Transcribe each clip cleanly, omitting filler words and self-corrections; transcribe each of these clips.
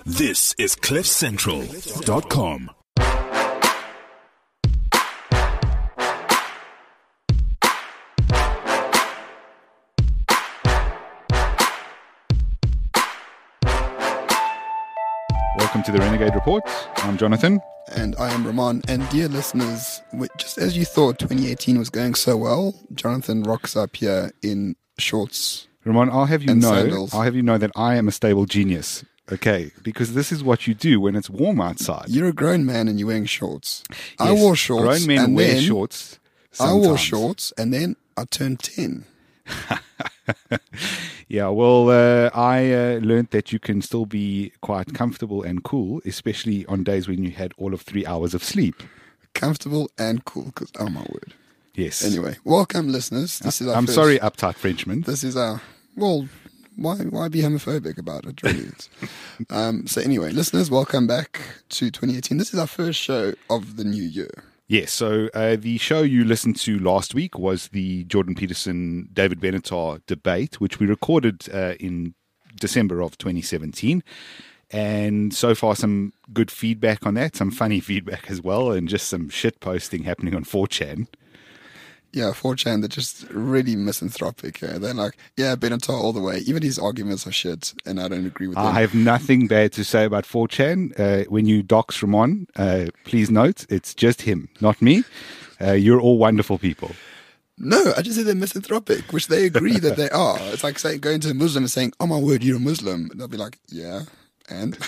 This is CliffCentral.com. Welcome to the Renegade Report. I'm Jonathan. And I am Ramon. And dear listeners, just as you thought 2018 was going so well, Jonathan rocks up here in shorts. Ramon, I'll have you know that I am a stable genius. Okay, because this is what you do when it's warm outside. You're a grown man and you're wearing shorts. Yes, I wore shorts. Grown men and wear then shorts. I wore sometimes. shorts and then I turned 10. Yeah, well, I learned that you can still be quite comfortable and cool, especially on days when you had all of 3 hours of sleep. Comfortable and cool, because oh my word. Yes. Anyway, welcome listeners. This is our I'm first, sorry, uptight Frenchman. This is our, well, why be homophobic about it, really? So anyway, listeners, welcome back to 2018. This is our first show of the new year. Yes, so the show you listened to last week was the Jordan Peterson, David Benatar debate, which we recorded in December of 2017. And so far, some good feedback on that, some funny feedback as well, and just some shit posting happening on 4chan. Yeah, 4chan, they're just really misanthropic. They're like, yeah, Benatar all the way. Even his arguments are shit, and I don't agree with them. I have nothing bad to say about 4chan. When you dox Ramon, please note, it's just him, not me. You're all wonderful people. No, I just say they're misanthropic, which they agree that they are. It's like going to a Muslim and saying, oh my word, you're a Muslim. And they'll be like, yeah, and?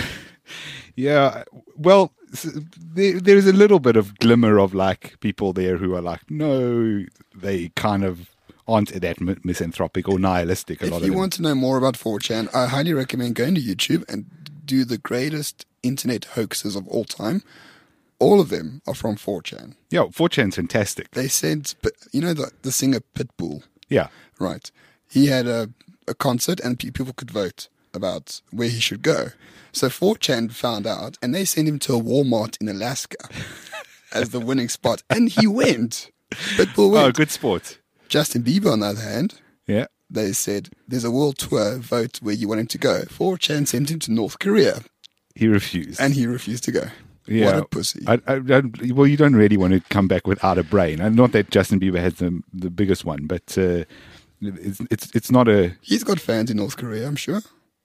Yeah, well, there's a little bit of glimmer of like people there who are like, no, they kind of aren't that misanthropic or nihilistic. If you want to know more about 4chan, I highly recommend going to YouTube and do the greatest internet hoaxes of all time. All of them are from 4chan. Yeah, 4chan's fantastic. They said, you know the singer Pitbull? Yeah. Right. He had a concert and people could vote about where he should go. So 4chan found out, and they sent him to a Walmart in Alaska as the winning spot, and he went. Pitbull went. Oh, good sport. Justin Bieber, on the other hand, yeah, they said, there's a world tour, vote where you want him to go. 4chan sent him to North Korea. He refused. And he refused to go. Yeah. What a pussy. Well, you don't really want to come back without a brain. And not that Justin Bieber has the biggest one, but it's not a... He's got fans in North Korea, I'm sure.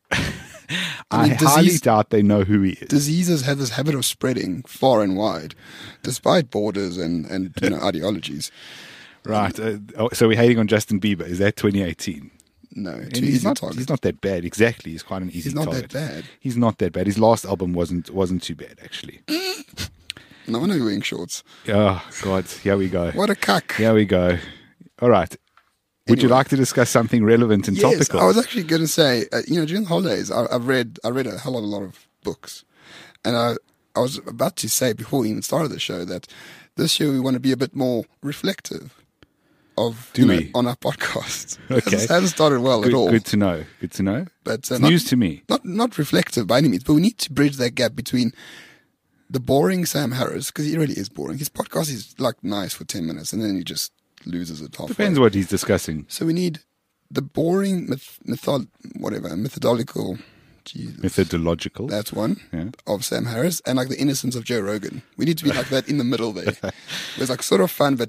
I highly doubt they know who he is. Diseases have this habit of spreading far and wide, despite borders and ideologies. Right. So we're hating on Justin Bieber. Is that 2018? No, he's not that bad. Exactly. He's quite an easy target. He's not that bad. He's not that bad. His last album wasn't too bad, actually. No wonder you're wearing shorts. Oh, God. Here we go. What a cuck. Here we go. All right. Would you like to discuss something relevant and topical? Yes, I was actually going to say, during the holidays, I read a hell of a lot of books. And I was about to say before we even started the show that this year we want to be a bit more reflective of on our podcast. Okay. It hasn't started well at all. Good to know. Good to know. But it's news to me. Not reflective by any means, but we need to bridge that gap between the boring Sam Harris, because he really is boring. His podcast is like nice for 10 minutes and then he just loses it halfway. Depends what he's discussing. So we need the boring methodological. Jesus. Methodological. That's one of Sam Harris, and like the innocence of Joe Rogan. We need to be like that in the middle there. It's like sort of fun but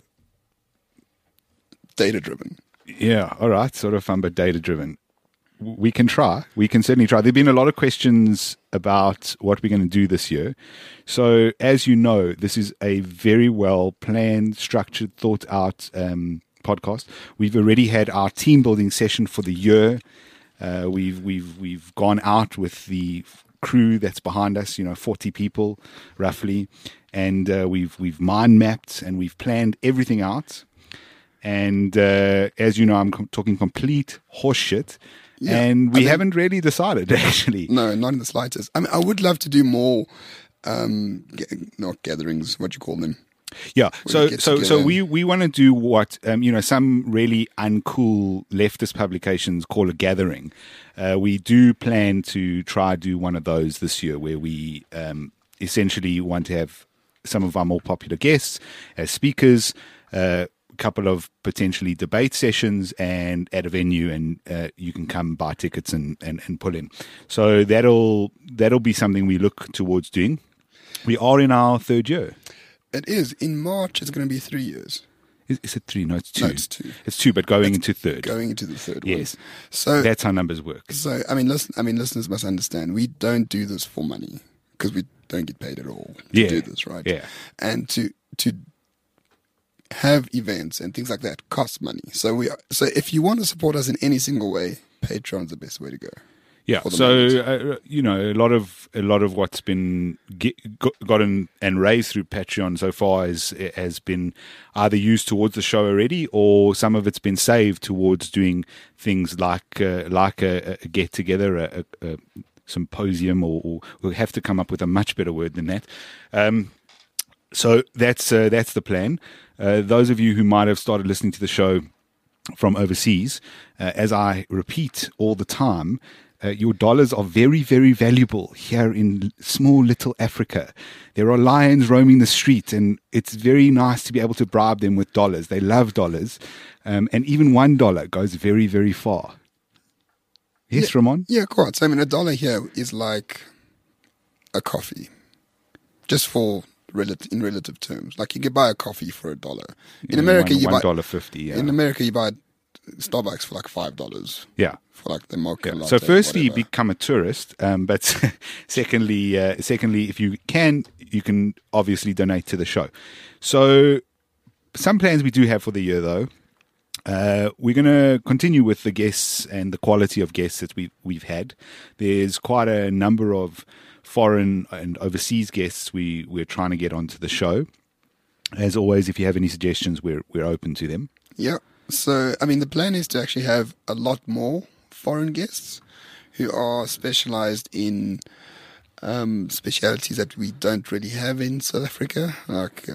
data driven. Yeah, all right, sort of fun but data driven. We can try. We can certainly try. There've been a lot of questions about what we're going to do this year. So, as you know, this is a very well planned, structured, thought out podcast. We've already had our team building session for the year. We've gone out with the crew that's behind us, 40 people roughly, and we've mind mapped and we've planned everything out. And as you know, I'm talking complete horseshit. Yeah, and we haven't really decided, actually. No, not in the slightest. I mean, I would love to do more, not gatherings, what do you call them? Yeah, so we want to do what, some really uncool leftist publications call a gathering. We do plan to try to do one of those this year where we essentially want to have some of our more popular guests as speakers, couple of potentially debate sessions and at a venue, and you can come buy tickets and pull in. So that'll be something we look towards doing. We are in our third year. It is. In March, it's going to be 3 years. Is it 3? No, it's 2. No, it's 2. It's 2, but going into third. Going into the third one. Yes. So that's how numbers work. So listeners must understand, we don't do this for money because we don't get paid at all to do this, right? Yeah. And to have events and things like that costs money. So if you want to support us in any single way, Patreon's the best way to go. Yeah, so a lot of what's been gotten and raised through Patreon so far has been either used towards the show already, or some of it's been saved towards doing things like a get together, a symposium, or we'll have to come up with a much better word than that. So that's the plan. Those of you who might have started listening to the show from overseas, as I repeat all the time, your dollars are very, very valuable here in small little Africa. There are lions roaming the street, and it's very nice to be able to bribe them with dollars. They love dollars, and even $1 goes very, very far. Yes, Ramon? Yeah, quite. So, I mean, $1 here is like a coffee, just in relative terms. Like, you could buy a coffee for $1. In America, you buy $1.50. Yeah. In America, you buy Starbucks for like $5. Yeah. For like the mocha latte. So firstly, whatever. become a tourist, but secondly, if you can obviously donate to the show. So some plans we do have for the year, though. We're going to continue with the guests and the quality of guests that we've had. There's quite a number of foreign and overseas guests we're trying to get onto the show. As always, if you have any suggestions, we're open to them. Yeah. So, I mean, the plan is to actually have a lot more foreign guests who are specialized in specialities that we don't really have in South Africa. Like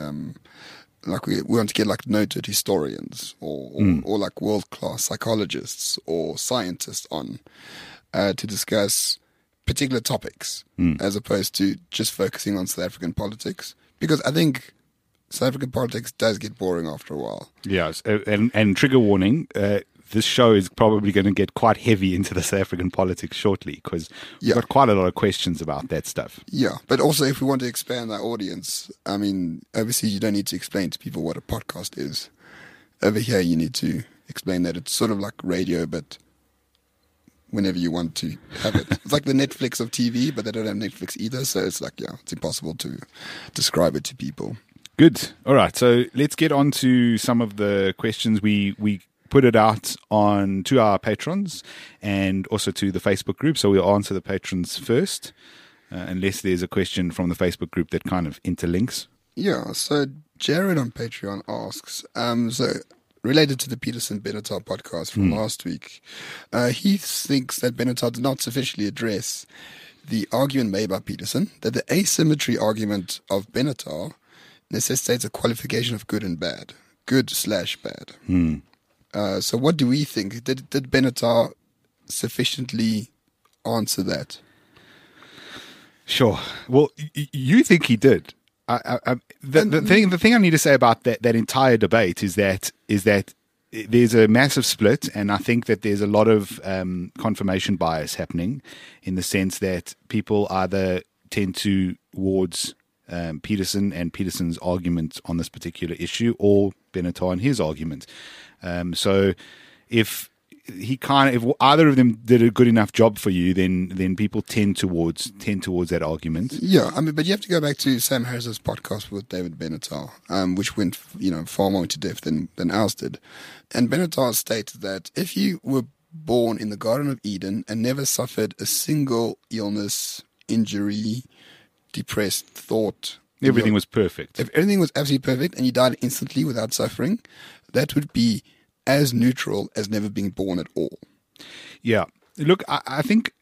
we want to get like noted historians or like world-class psychologists or scientists on to discuss particular topics as opposed to just focusing on South African politics. Because I think South African politics does get boring after a while. Yes, and trigger warning, this show is probably going to get quite heavy into the South African politics shortly, because we've got quite a lot of questions about that stuff. Yeah, but also if we want to expand our audience, I mean, overseas you don't need to explain to people what a podcast is. Over here you need to explain that it's sort of like radio, but whenever you want to have it. It's like the Netflix of TV, but they don't have Netflix either, so it's like, it's impossible to describe it to people. Good. All right. So let's get on to some of the questions. We put it out to our patrons and also to the Facebook group. So we'll answer the patrons first, unless there's a question from the Facebook group that kind of interlinks. Yeah. So Jared on Patreon asks, so related to the Peterson Benatar podcast from last week, he thinks that Benatar did not sufficiently address the argument made by Peterson that the asymmetry argument of Benatar necessitates a qualification of good and bad, good/bad. So what do we think? Did Benatar sufficiently answer that? Sure. Well, you think he did. The thing I need to say about that entire debate is that there's a massive split, and I think that there's a lot of confirmation bias happening, in the sense that people either tend towards Peterson and Peterson's argument on this particular issue, or Benatar and his argument. So if either of them did a good enough job for you, then people tend towards that argument. Yeah, I mean, but you have to go back to Sam Harris's podcast with David Benatar, which went far more into depth than ours did. And Benatar stated that if you were born in the Garden of Eden and never suffered a single illness, injury, depressed thought, everything was perfect. If everything was absolutely perfect and you died instantly without suffering, that would be as neutral as never being born at all. Yeah. Look, I think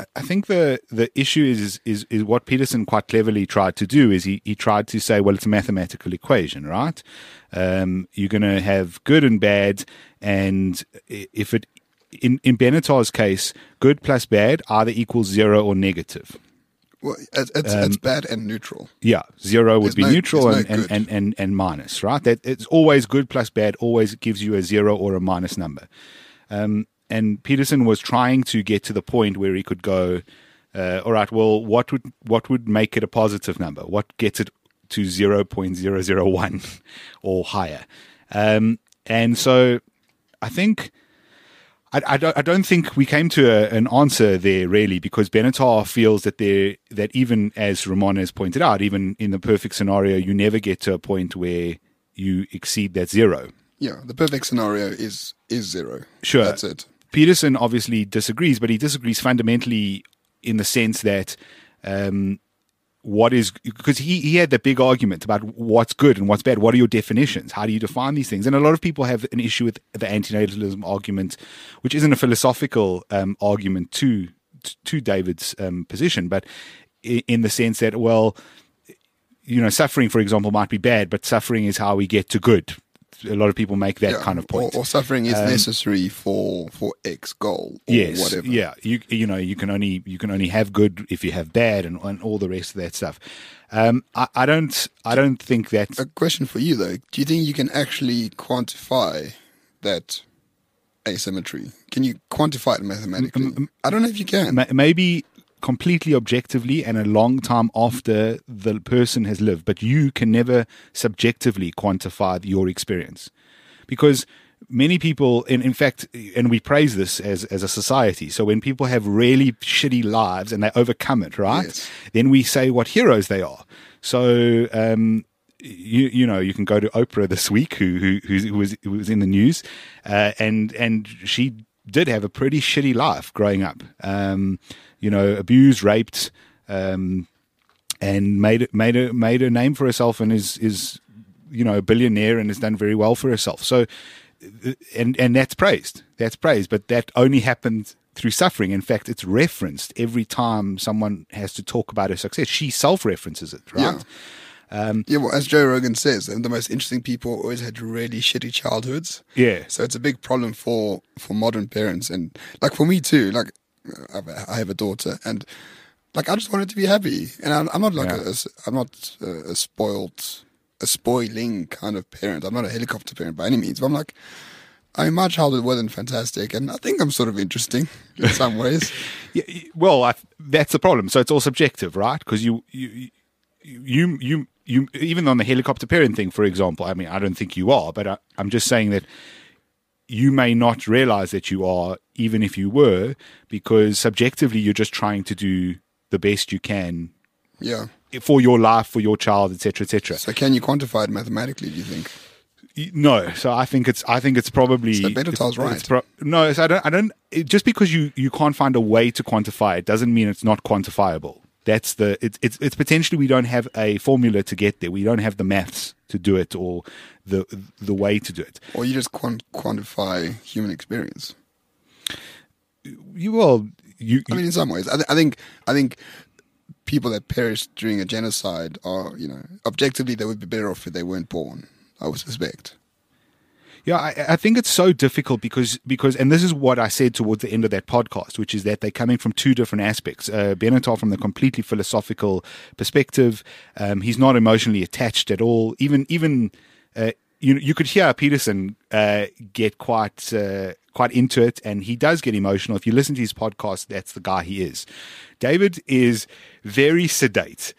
the issue is what Peterson quite cleverly tried to do is he tried to say, well, it's a mathematical equation, right? You're going to have good and bad, and if it in Benatar's case, good plus bad either equals 0 or negative. Well, it's bad and neutral. Yeah, zero would be neutral there's no and minus, right? That it's always good plus bad always gives you a 0 or a minus number. And Peterson was trying to get to the point where he could go, all right, well, what would make it a positive number? What gets it to 0.001 or higher? And so I think I don't think we came to an answer there really, because Benatar feels that even as Ramon has pointed out, even in the perfect scenario, you never get to a point where you exceed that 0. Yeah, the perfect scenario is 0. Sure, that's it. Peterson obviously disagrees, but he disagrees fundamentally in the sense that because he had that big argument about what's good and what's bad. What are your definitions? How do you define these things? And a lot of people have an issue with the antinatalism argument, which isn't a philosophical argument to David's position, but in the sense that, well, suffering, for example, might be bad, but suffering is how we get to good. A lot of people make that kind of point. Or suffering is necessary for X goal or yes, whatever. Yeah. You can only have good if you have bad and all the rest of that stuff. I don't think that. A question for you though. Do you think you can actually quantify that asymmetry? Can you quantify it mathematically? I don't know if you can. Maybe completely objectively and a long time after the person has lived, but you can never subjectively quantify your experience, because many people, in fact, and we praise this as a society, so when people have really shitty lives and they overcome it, right? Yes. Then we say what heroes they are. So you can go to Oprah this week, who was in the news, and she did have a pretty shitty life growing up. Abused, raped, and made a name for herself, and is a billionaire and has done very well for herself. So, and that's praised. But that only happened through suffering. In fact, it's referenced every time someone has to talk about her success. She self-references it, right? Yeah. Well, as Joe Rogan says, the most interesting people always had really shitty childhoods. Yeah. So it's a big problem for modern parents, and like for me too. Like I have a daughter, and like I just want her to be happy, and I'm not like I'm not a spoiling kind of parent. I'm not a helicopter parent by any means, but I'm like, my childhood wasn't fantastic, and I think I'm sort of interesting in some ways. Yeah, well, that's the problem. So it's all subjective, right? Because you even on the helicopter parent thing, for example, I mean, I don't think you are, but I'm just saying that you may not realize that you are, even if you were, because subjectively you're just trying to do the best you can. Yeah. For your life, for your child, etc., etc. So can you quantify it mathematically, do you think? No. So I think it's probably. So Benatar's right. No, so I don't. Just because you can't find a way to quantify it doesn't mean it's not quantifiable. That's it's potentially we don't have a formula to get there. We don't have the maths to do it, or the way to do it. Or you just quantify human experience. I mean, in some ways, I think people that perished during a genocide are, objectively they would be better off if they weren't born, I would suspect. Yeah, I think it's so difficult because, and this is what I said towards the end of that podcast, which is that they're coming from two different aspects. Benatar from the completely philosophical perspective, he's not emotionally attached at all. Even you could hear Peterson get quite into it, and he does get emotional. If you listen to his podcast, that's the guy he is. David is very sedate.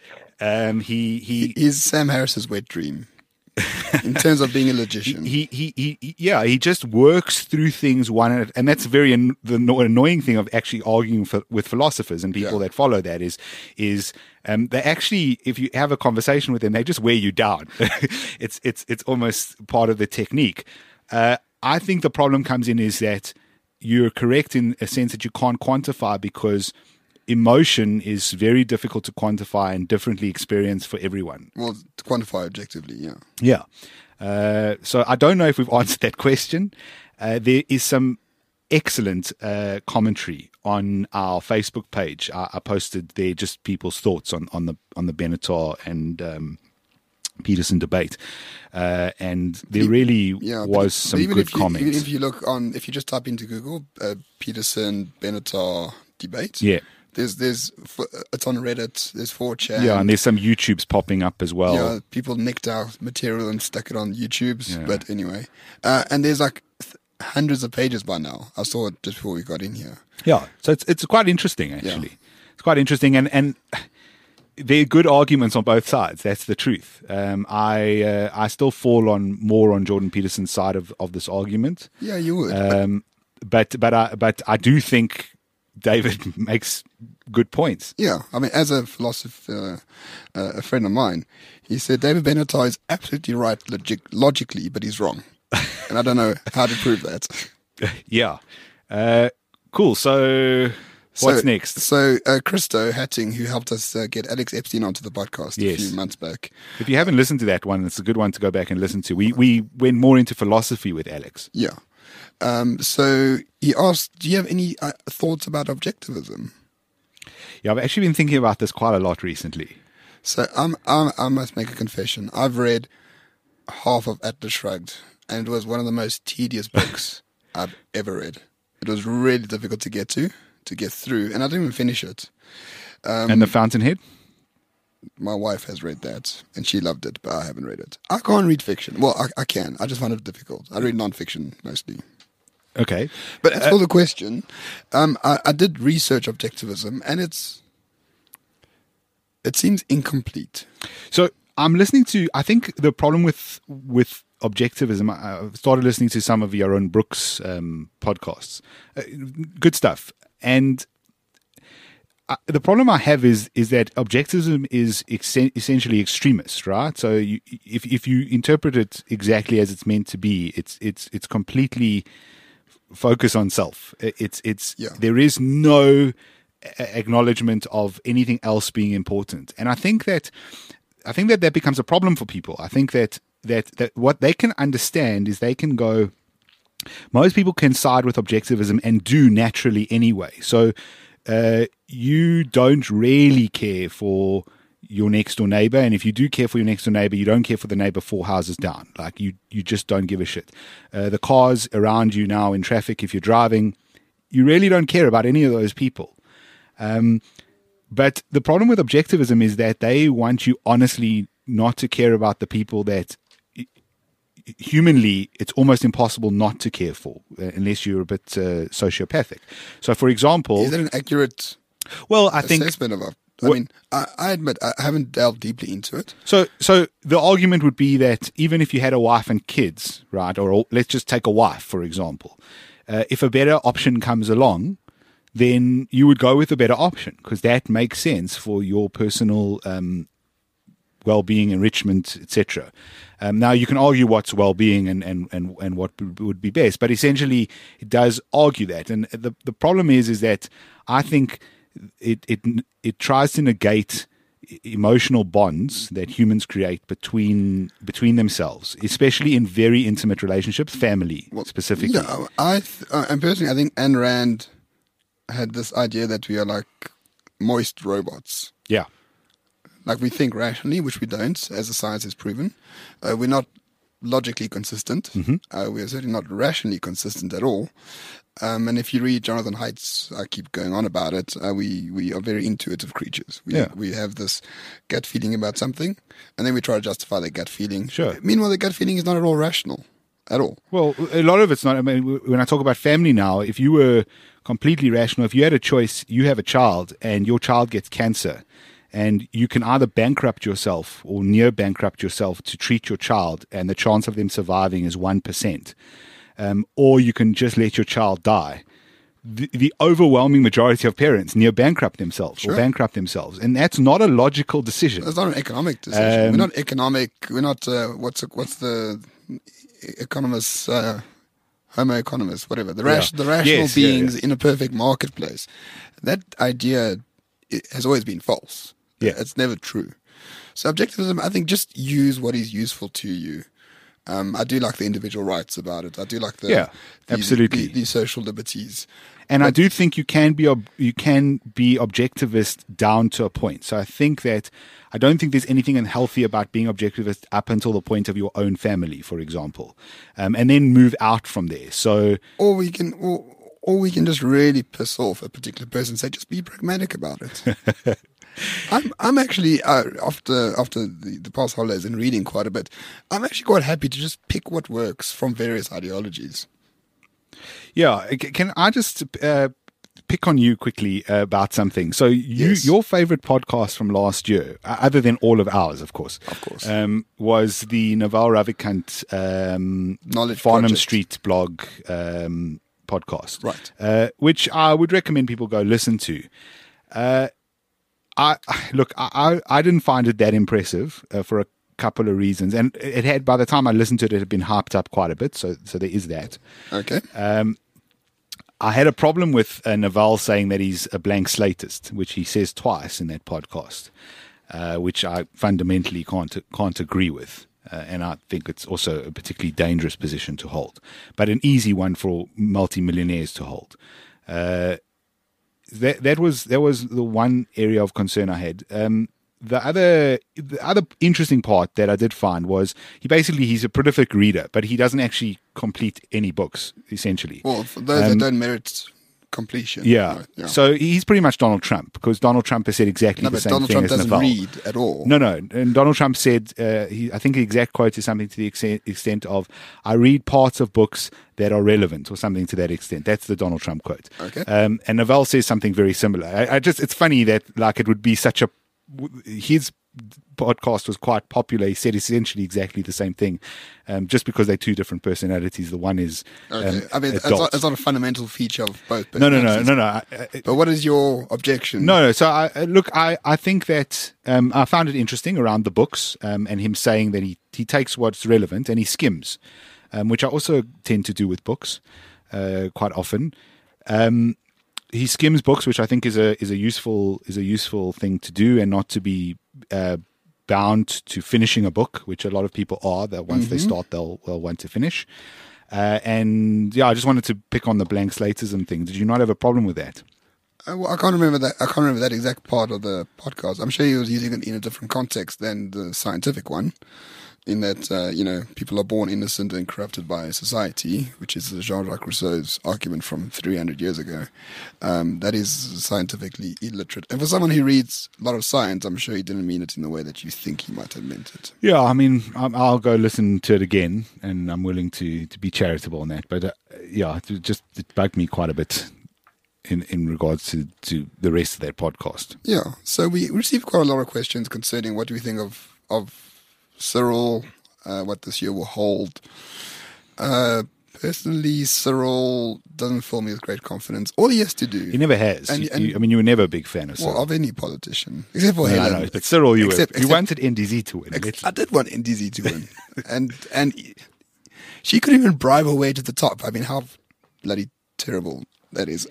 He is Sam Harris's wet dream. In terms of being a logician, he just works through things one at, and that's the annoying thing of actually arguing with philosophers and people that follow that is they actually, if you have a conversation with them, they just wear you down. It's almost part of the technique. I think the problem comes in is that you're correct in a sense that you can't quantify, because emotion is very difficult to quantify and differently experienced for everyone. Well, to quantify objectively, yeah. Yeah. So I don't know if we've answered that question. There is some excellent commentary on our Facebook page. I posted there just people's thoughts on the Benatar and Peterson debate, and there really was some good comments. Even if you look if you just type into Google Peterson Benatar debate, It's on Reddit. There's 4chan. Yeah, and there's some YouTubes popping up as well. Yeah, people nicked our material and stuck it on YouTube's. Yeah. But anyway, and there's like hundreds of pages by now. I saw it just before we got in here. Yeah, so it's quite interesting actually. Yeah. It's quite interesting, and there are good arguments on both sides. That's the truth. I still fall more on Jordan Peterson's side of this argument. Yeah, you would. But I do think David makes good points. Yeah, I mean, as a philosopher, a friend of mine, he said David Benatar is absolutely right logically, but he's wrong. And I don't know how to prove that. Yeah. Cool. So what's next? So Christo Hatting, who helped us get Alex Epstein onto the podcast a few months back. If you haven't listened to that one, it's a good one to go back and listen to. We went more into philosophy with Alex. Yeah. So he asked, do you have any thoughts about objectivism? Yeah, I've actually been thinking about this quite a lot recently. So I must make a confession. I've read half of Atlas Shrugged, and it was one of the most tedious books I've ever read. It was really difficult to get through, and I didn't even finish it. And The Fountainhead? My wife has read that, and she loved it, but I haven't read it. I can't read fiction. Well, I can. I just find it difficult. I read non-fiction mostly. Okay. But as for the question, I did research objectivism, and it seems incomplete. So I'm listening to, I think the problem with objectivism, I started listening to some of Yaron Brooks podcasts. Good stuff. And the problem I have is that objectivism is essentially extremist, right? So if you interpret it exactly as it's meant to be, it's completely focused on self. There is no acknowledgement of anything else being important, and I think that becomes a problem for people. I think that what they can understand is they can go. Most people can side with objectivism and do naturally anyway. So you don't really care for your next door neighbor, and if you do care for your next door neighbor, you don't care for the neighbor 4 houses down. Like you just don't give a shit. The cars around you now in traffic, if you're driving, you really don't care about any of those people. But the problem with objectivism is that they want you honestly not to care about the people that humanly it's almost impossible not to care for, unless you're a bit sociopathic. So, for example, is that an accurate assessment of? I mean, I admit I haven't delved deeply into it. So the argument would be that even if you had a wife and kids, right, or let's just take a wife, for example, if a better option comes along, then you would go with a better option because that makes sense for your personal well-being, enrichment, etc. Now, you can argue what's well-being and what would be best, but essentially it does argue that. And the problem is that I think it tries to negate emotional bonds that humans create between themselves, especially in very intimate relationships, family specifically. Yeah, and personally, I think Ayn Rand had this idea that we are like moist robots. Yeah. Like we think rationally, which we don't, as the science has proven. We're not logically consistent. Mm-hmm. We're certainly not rationally consistent at all. And if you read Jonathan Haidt's, I keep going on about it, we are very intuitive creatures. We have this gut feeling about something, and then we try to justify that gut feeling. Sure. Meanwhile, the gut feeling is not at all rational, at all. Well, a lot of it's not. I mean, when I talk about family now, if you were completely rational, if you had a choice, you have a child, and your child gets cancer, and you can either bankrupt yourself or near bankrupt yourself to treat your child, and the chance of them surviving is 1%. Or you can just let your child die. The overwhelming majority of parents near bankrupt themselves or bankrupt themselves. And that's not a logical decision. That's not an economic decision. We're not economic. We're not, what's the economists, homo economists, whatever. The rational beings in a perfect marketplace. That idea has always been false. Yeah. It's never true. So objectivism, I think, just use what is useful to you. I do like the individual rights about it. I do like absolutely the social liberties. And I do think you can be objectivist down to a point. So I don't think there's anything unhealthy about being objectivist up until the point of your own family, for example, and then move out from there. So, or or we can just really piss off a particular person and say, just be pragmatic about it. I'm actually, after the past holidays and reading quite a bit, I'm actually quite happy to just pick what works from various ideologies. Yeah. Can I just pick on you quickly about something? So your favorite podcast from last year, other than all of ours, of course, was the Naval Ravikant Knowledge Farnham Project. Street blog podcast, Right. which I would recommend people go listen to. I didn't find it that impressive for a couple of reasons, and it had, by the time I listened to it, it had been hyped up quite a bit. So there is that. Okay. I had a problem with Naval saying that he's a blank slatist, which he says twice in that podcast, which I fundamentally can't agree with. And I think it's also a particularly dangerous position to hold, but an easy one for multimillionaires to hold. That was the one area of concern I had. The other interesting part that I did find was he's a prolific reader, but he doesn't actually complete any books, essentially. Well, for those that don't merit completion. Yeah. Right, yeah. So he's pretty much Donald Trump, because Donald Trump has said exactly No, the but same Donald thing Trump as doesn't Naval. read at all. No. And Donald Trump said, I think the exact quote is something to the extent of, I read parts of books that are relevant, or something to that extent. That's the Donald Trump quote. Okay. And Naval says something very similar. It's funny that it would be his podcast was quite popular. He said essentially exactly the same thing, just because they're two different personalities. The one is Okay. I mean, it's adult. not a fundamental feature of both. No. But what is your objection? No. So I think that I found it interesting around the books, and him saying that he takes what's relevant and he skims, which I also tend to do with books quite often. He skims books, which I think is a useful thing to do, and not to be bound to finishing a book, which a lot of people are. That once they start, they'll want to finish. And I just wanted to pick on the blank slatism thing. Did you not have a problem with that? Well, I can't remember that. I can't remember that exact part of the podcast. I'm sure he was using it in a different context than the scientific one. In that, people are born innocent and corrupted by society, which is Jean-Jacques Rousseau's argument from 300 years ago. That is scientifically illiterate. And for someone who reads a lot of science, I'm sure he didn't mean it in the way that you think he might have meant it. Yeah, I mean, I'll go listen to it again, and I'm willing to be charitable on that. But it bugged me quite a bit in regards to the rest of that podcast. Yeah, so we received quite a lot of questions concerning what do we think of Cyril, what this year will hold. Personally, Cyril doesn't fill me with great confidence. All he has to do... He never has. You were never a big fan of Cyril. Well, of any politician. Except for Helen. No, but Cyril, you Except- wanted NDZ to win. I did want NDZ to win. and she couldn't even bribe her way to the top. I mean, how bloody terrible that is.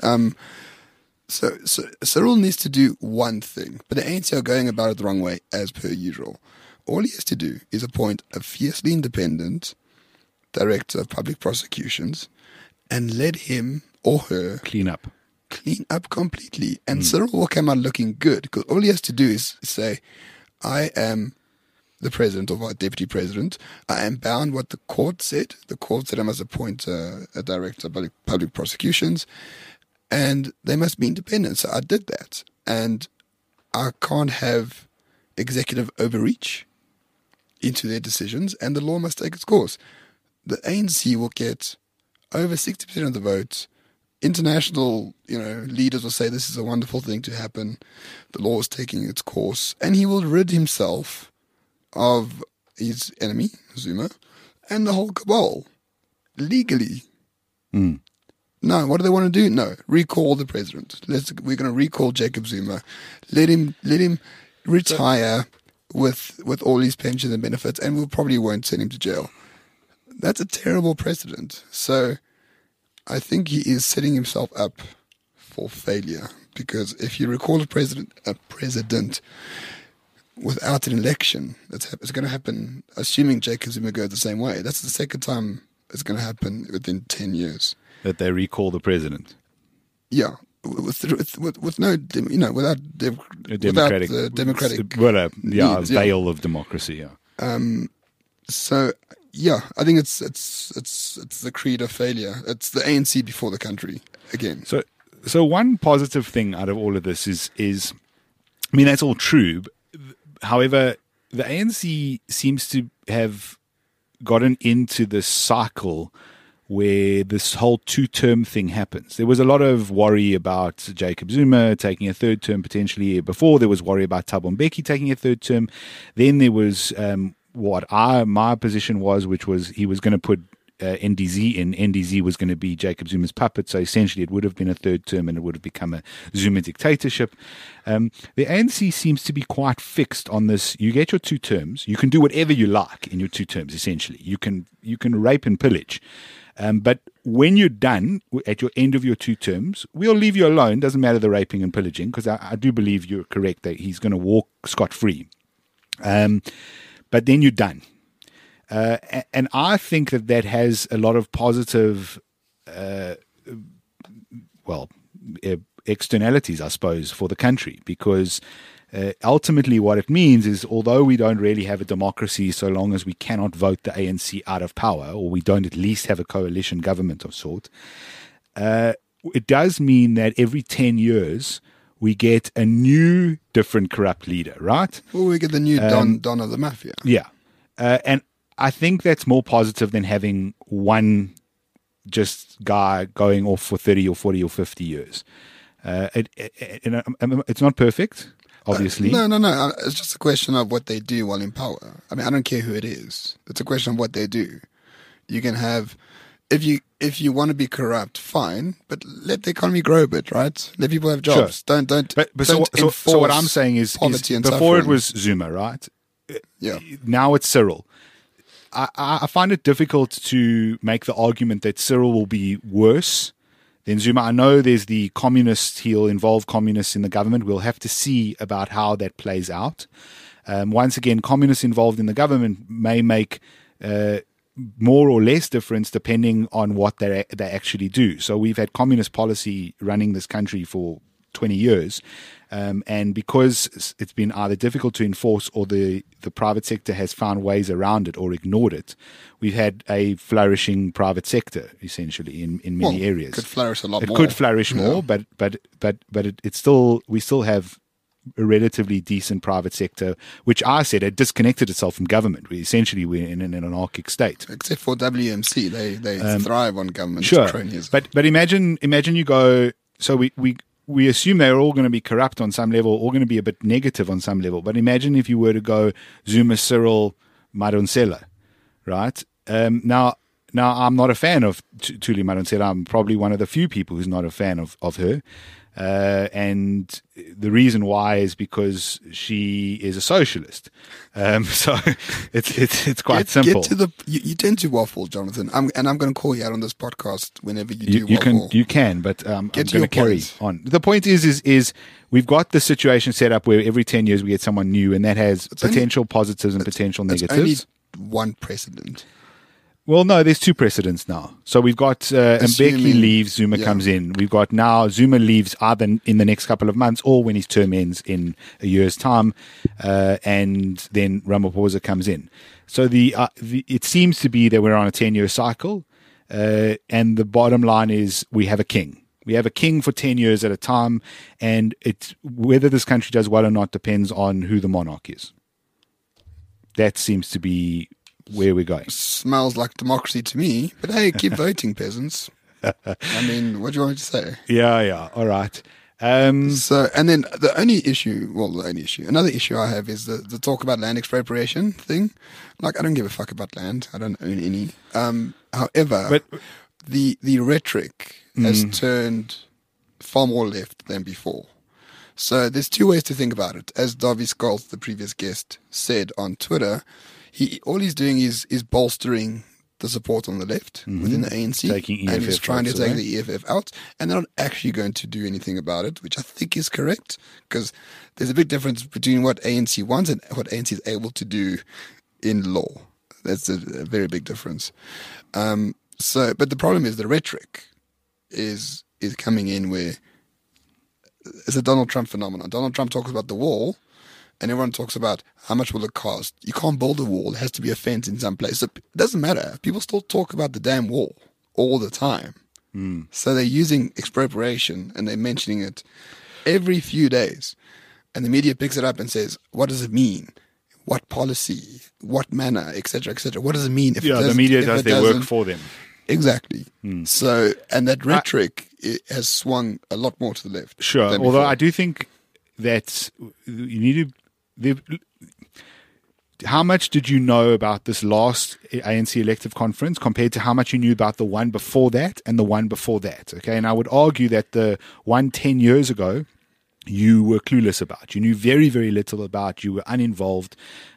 So Cyril needs to do one thing, but the ANC are going about it the wrong way, as per usual. All he has to do is appoint a fiercely independent director of public prosecutions and let him or her clean up completely. And Cyril will come out looking good, because all he has to do is say, I am the president or deputy president. I am bound what the court said. The court said I must appoint a director of public prosecutions, and they must be independent. So I did that. And I can't have executive overreach into their decisions, and the law must take its course. The ANC will get over 60% of the votes. International, leaders will say this is a wonderful thing to happen. The law is taking its course, and he will rid himself of his enemy, Zuma, and the whole cabal legally. No, what do they want to do? No, recall the president. We're going to recall Jacob Zuma. Let him retire with all his pensions and benefits, and we probably won't send him to jail. That's a terrible precedent. So I think he is setting himself up for failure, because if you recall a president without an election, it's going to happen, assuming Jacob Zuma goes the same way. That's the second time it's going to happen within 10 years. That they recall the president. Yeah. With no, without democratic, the democratic needs, veil of democracy. Yeah. So I think it's the creed of failure. It's the ANC before the country. again. So one positive thing out of all of this is I mean, that's all true. However, the ANC seems to have gotten into this cycle where this whole two-term thing happens. There was a lot of worry about Jacob Zuma taking a third term potentially. Before, there was worry about Thabo Mbeki taking a third term. Then there was my position was, which was he was going to put NDZ in. NDZ was going to be Jacob Zuma's puppet, so essentially it would have been a third term and it would have become a Zuma dictatorship. The ANC seems to be quite fixed on this. You get your 2 terms. You can do whatever you like in your 2 terms, essentially. You can rape and pillage. But when you're done at your end of your 2 terms, we'll leave you alone. Doesn't matter the raping and pillaging, because I do believe you're correct that he's going to walk scot-free. But then you're done. And I think that has a lot of positive, externalities, I suppose, for the country, because ultimately what it means is, although we don't really have a democracy so long as we cannot vote the ANC out of power, or we don't at least have a coalition government of sort, it does mean that every 10 years we get a new, different corrupt leader, right? Well, we get the new Don of the Mafia. Yeah. And I think that's more positive than having one just guy going off for 30 or 40 or 50 years. It's not perfect, obviously. No. It's just a question of what they do while in power. I mean, I don't care who it is. It's a question of what they do. You can have, if you want to be corrupt, fine, but let the economy grow a bit, right? Let people have jobs. Sure. Don't so what I'm saying is poverty before it was Zuma, right? Yeah. Now it's Cyril. I find it difficult to make the argument that Cyril will be worse than Zuma. I know there's the communists, he'll involve communists in the government. We'll have to see about how that plays out. Once again, communists involved in the government may make more or less difference depending on what they actually do. So we've had communist policy running this country for 20 years. And because it's been either difficult to enforce or the private sector has found ways around it or ignored it, we've had a flourishing private sector, essentially, in many areas. It could flourish a lot more. It could flourish more, but it's still, we still have a relatively decent private sector, which I said had disconnected itself from government. We're in an anarchic state. Except for WMC, they thrive on government. Sure, cronies. but imagine you go. So we assume they're all going to be corrupt on some level, or going to be a bit negative on some level. But imagine if you were to go Zuma, Cyril, Madonsela, right? Now I'm not a fan of Thuli Madonsela. I'm probably one of the few people who's not a fan of her. And the reason why is because she is a socialist. So it's quite simple. You tend to waffle, Jonathan. I'm going to call you out on this podcast whenever you do waffle. You can, but I'm going to carry on. The point is we've got the situation set up where every 10 years we get someone new, and that has potential positives and potential negatives. Only one precedent. Well, no, there's 2 precedents now. So we've got Mbeki leaves, Zuma comes in. We've got now Zuma leaves either in the next couple of months or when his term ends in a year's time, and then Ramaphosa comes in. So it seems to be that we're on a 10-year cycle, and the bottom line is we have a king. We have a king for 10 years at a time, and it's whether this country does well or not depends on who the monarch is. That seems to be where we're going. Smells like democracy to me, but hey, keep voting, peasants. I mean, what do you want me to say? Yeah, all right. So, and then another issue I have is the talk about land expropriation thing. Like, I don't give a fuck about land. I don't own any. However, the rhetoric has turned far more left than before. So there's 2 ways to think about it. As Dawie Scholz, the previous guest, said on Twitter, all he's doing is bolstering the support on the left within the ANC, and he's trying to take the EFF out, and they're not actually going to do anything about it, which I think is correct, because there's a big difference between what ANC wants and what ANC is able to do in law. That's a very big difference. But the problem is the rhetoric is coming in where it's a Donald Trump phenomenon. Donald Trump talks about the wall, and everyone talks about how much will it cost. You can't build a wall. It has to be a fence in some place. So it doesn't matter. People still talk about the damn wall all the time. So they're using expropriation and they're mentioning it every few days. And the media picks it up and says, what does it mean? What policy? What manner? Etc. etc. What does it mean? If it the media does their work for them. Exactly. So, and that rhetoric has swung a lot more to the left. Sure. Although before. I do think that you need to. How much did you know about this last ANC elective conference compared to how much you knew about the one before that and the one before that? Okay. And I would argue that the one 10 years ago, you were clueless about. You knew very, very little about. You were uninvolved.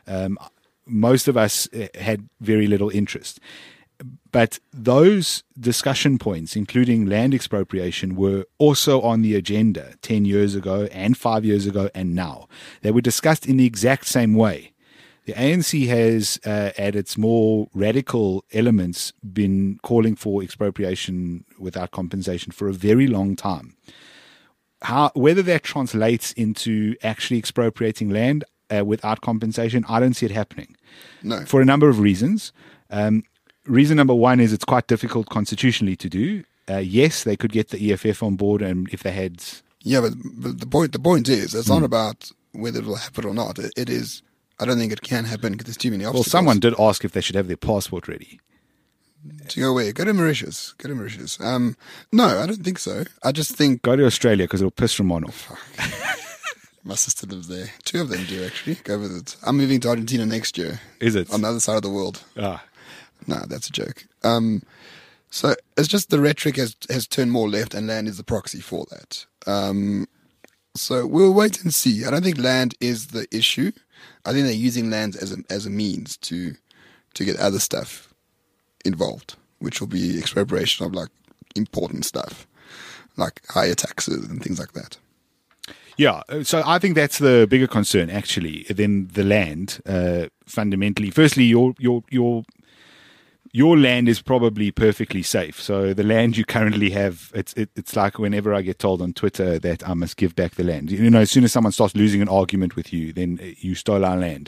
Most of us had very little interest. But those discussion points, including land expropriation, were also on the agenda 10 years ago and 5 years ago and now. They were discussed in the exact same way. The ANC has, at its more radical elements, been calling for expropriation without compensation for a very long time. Whether that translates into actually expropriating land without compensation, I don't see it happening. No. For a number of reasons. Reason number one is it's quite difficult constitutionally to do. Yes, they could get the EFF on board, and if they had... Yeah, but the point is, it's not about whether it will happen or not. It is... I don't think it can happen because there's too many obstacles. Well, someone did ask if they should have their passport ready. To go away. Go to Mauritius. No, I don't think so. I just think... Go to Australia because it'll piss Ramon off. My sister lives there. Two of them do, actually. Go visit. I'm moving to Argentina next year. Is it? On the other side of the world. Ah. No, that's a joke. So it's just the rhetoric has turned more left, and land is the proxy for that. So we'll wait and see. I don't think land is the issue. I think they're using land as a means to get other stuff involved, which will be expropriation of like important stuff, like higher taxes and things like that. Yeah, so I think that's the bigger concern actually than the land. Fundamentally, firstly, your land is probably perfectly safe. So the land you currently have, it's like whenever I get told on Twitter that I must give back the land. You know, as soon as someone starts losing an argument with you, then you stole our land.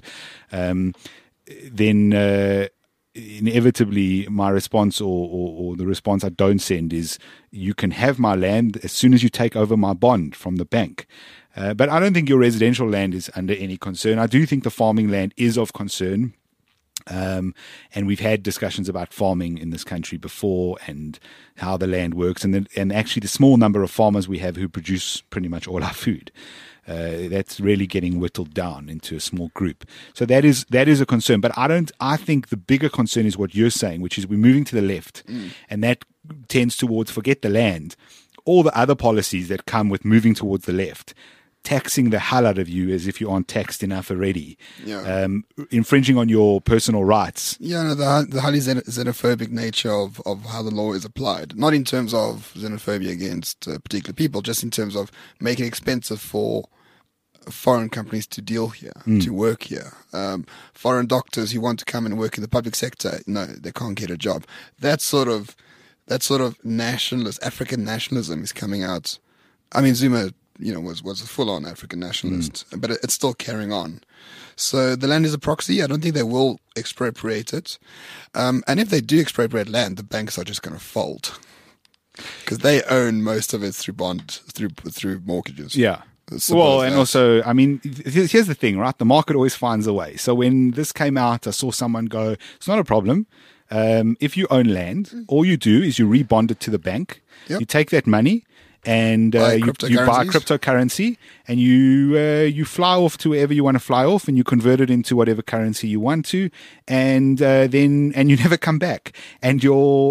Then inevitably my response or the response I don't send is, you can have my land as soon as you take over my bond from the bank. But I don't think your residential land is under any concern. I do think the farming land is of concern. And we've had discussions about farming in this country before and how the land works, and actually the small number of farmers we have who produce pretty much all our food. That's really getting whittled down into a small group. So that is a concern. But I think the bigger concern is what you're saying, which is we're moving to the left, and that tends towards forget the land, all the other policies that come with moving towards the left. Taxing the hell out of you as if you aren't taxed enough already. Yeah. Infringing on your personal rights. Yeah, no, the highly xenophobic nature of how the law is applied. Not in terms of xenophobia against particular people, just in terms of making it expensive for foreign companies to deal here, to work here. Foreign doctors who want to come and work in the public sector, no, they can't get a job. That sort of nationalist, African nationalism is coming out. I mean, Zuma, was a full-on African nationalist, but it's still carrying on. So the land is a proxy. I don't think they will expropriate it. And if they do expropriate land, the banks are just going to fold because they own most of it through mortgages. Yeah. Well, and also, I mean, here's the thing, right? The market always finds a way. So when this came out, I saw someone go, it's not a problem. If you own land, all you do is you rebond it to the bank. Yep. You take that money and you buy cryptocurrency, and you fly off to wherever you want to fly off, and you convert it into whatever currency you want to, and you never come back, and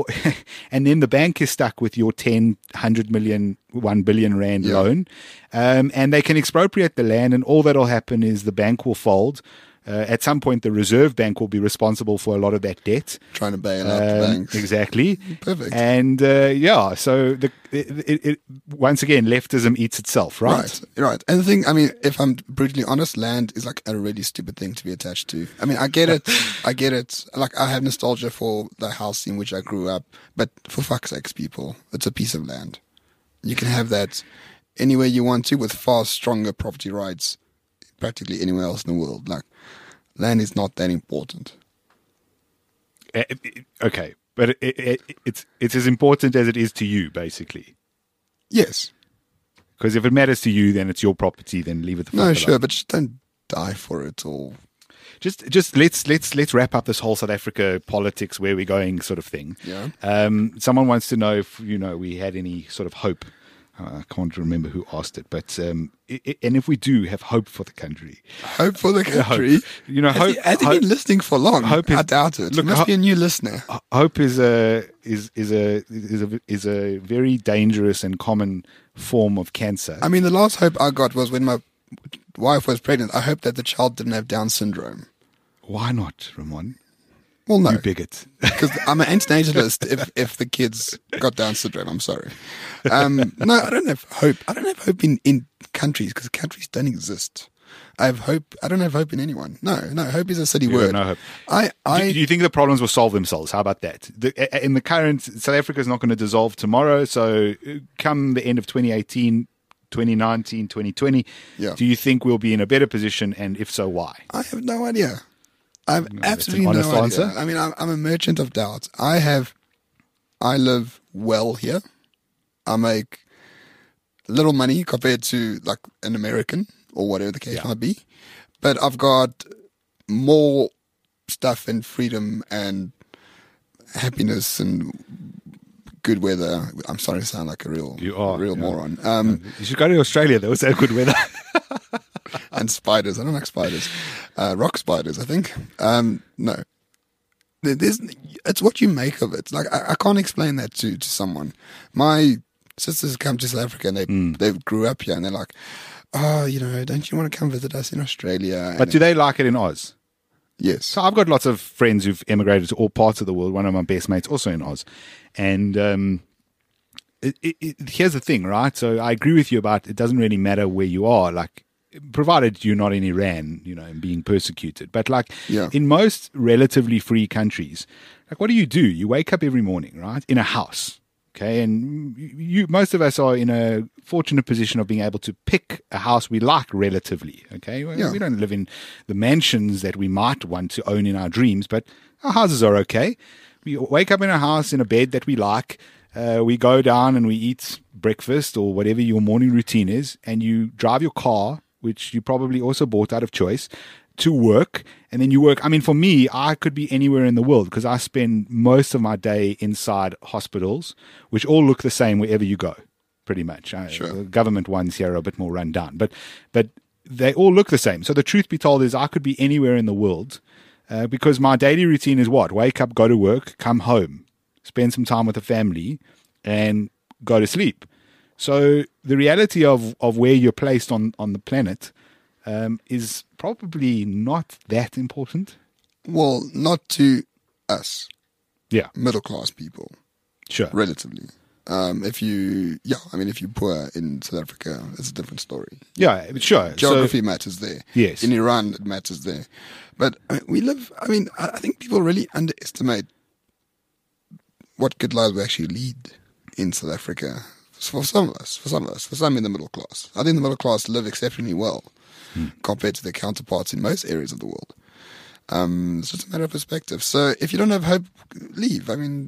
and then the bank is stuck with your 10, 100 million, 1 billion rand loan, and they can expropriate the land, and all that'll happen is the bank will fold. At some point, the Reserve Bank will be responsible for a lot of that debt. Trying to bail out the banks. Exactly. Perfect. And, so once again, leftism eats itself, right? Right. And the thing, I mean, if I'm brutally honest, land is like a really stupid thing to be attached to. I mean, I get it. Like, I have nostalgia for the house in which I grew up. But for fuck's sakes, people, it's a piece of land. You can have that anywhere you want to with far stronger property rights practically anywhere else in the world. Like, land is not that important. Okay. But it's as important as it is to you, basically. Yes. Because if it matters to you, then it's your property. Then leave it the fuck No, alone. sure, but just don't die for it or. Just let's wrap up this whole South Africa politics, where we're going sort of thing. Yeah. Someone wants to know if we had any sort of hope. I can't remember who asked it, but and if we do have hope for the country, Hope for the country. Hope. Has he been listening for long? Hope is, I doubt it. Look, He must be a new listener. Hope is a very dangerous and common form of cancer. I mean, the last hope I got was when my wife was pregnant. I hoped that the child didn't have Down syndrome. Why not, Ramon? Well, no, You bigot. because I'm an antinatalist. if the kids got Down syndrome, I'm sorry. No, I don't have hope. I don't have hope in countries because countries don't exist. I have hope. I don't have hope in anyone. No. Hope is a silly You word. have no hope. Do you think the problems will solve themselves? How about that? In the current, South Africa is not going to dissolve tomorrow. So come the end of 2018, 2019, 2020, Yeah. do you think we'll be in a better position? And if so, why? I have no idea. I have absolutely an honest no answer. idea. I mean, I'm a merchant of doubt. I live well here. I make little money compared to like an American or whatever the case might be. But I've got more stuff and freedom and happiness and good weather. I'm starting to sound like a real moron. You should go to Australia. There was that good weather. And spiders. I don't like spiders. Rock spiders, I think. No. It's what you make of it. Like I can't explain that to someone. My sisters come to South Africa and they grew up here and they're like, oh, don't you want to come visit us in Australia? But do they like it in Oz? Yes. So I've got lots of friends who've emigrated to all parts of the world. One of my best mates also in Oz. And here's the thing, right? So I agree with you about it doesn't really matter where you are, like, provided you're not in Iran, and being persecuted. But like in most relatively free countries, like what do? You wake up every morning, right? In a house. Okay. And most of us are in a fortunate position of being able to pick a house we like relatively. Okay. We don't live in the mansions that we might want to own in our dreams, but our houses are okay. We wake up in a house in a bed that we like. We go down and we eat breakfast or whatever your morning routine is, and you drive your car, which you probably also bought out of choice, to work, and then you work. I mean, for me, I could be anywhere in the world because I spend most of my day inside hospitals, which all look the same wherever you go, pretty much. Sure. The government ones here are a bit more run down, but they all look the same. So the truth be told is I could be anywhere in the world because my daily routine is what? Wake up, go to work, come home, spend some time with the family, and go to sleep. So the reality of where you're placed on the planet is probably not that important. Well, not to us. Yeah. Middle class people. Sure. Relatively. If you're poor in South Africa, it's a different story. Yeah, sure. Geography matters there. Yes. In Iran, it matters there. But I think people really underestimate what good lives we actually lead in South Africa. For some of us, for some in the middle class. I think the middle class live exceptionally well compared to their counterparts in most areas of the world. It's just a matter of perspective. So if you don't have hope, leave. I mean,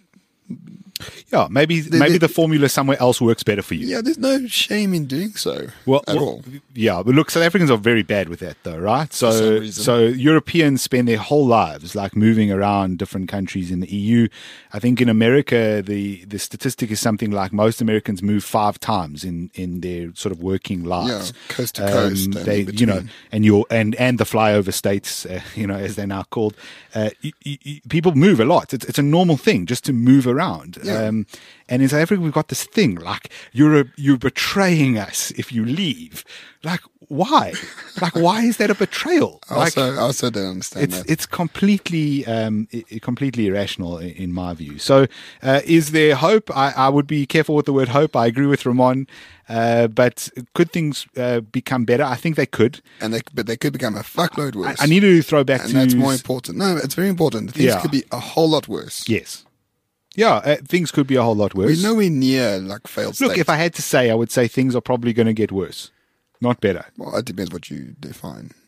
yeah, maybe the formula somewhere else works better for you. yeah, there's no shame in doing so at all. Yeah, but look, South Africans are very bad with that, though, right? For some reason. So Europeans spend their whole lives like moving around different countries in the EU. I think in America, the statistic is something like most Americans move 5 times in their sort of working lives. Yeah, coast to coast. They, and in between. and the flyover states, as they're now called. People move a lot. It's a normal thing just to move around. Yeah. And in South Africa, we've got this thing like you're betraying us if you leave. Like, why? Like, why is that a betrayal? I also don't understand that. It's completely irrational in my view. So, is there hope? I would be careful with the word hope. I agree with Ramon. But could things become better? I think they could. But they could become a fuckload worse. I need to throw back and to... that's more important. No, it's very important. Things Yeah. could be a whole lot worse. Yes. Yeah, things could be a whole lot worse. We're nowhere near like failed Look, states. if I had to say, I would say things are probably going to get worse, not better. Well, it depends what you define.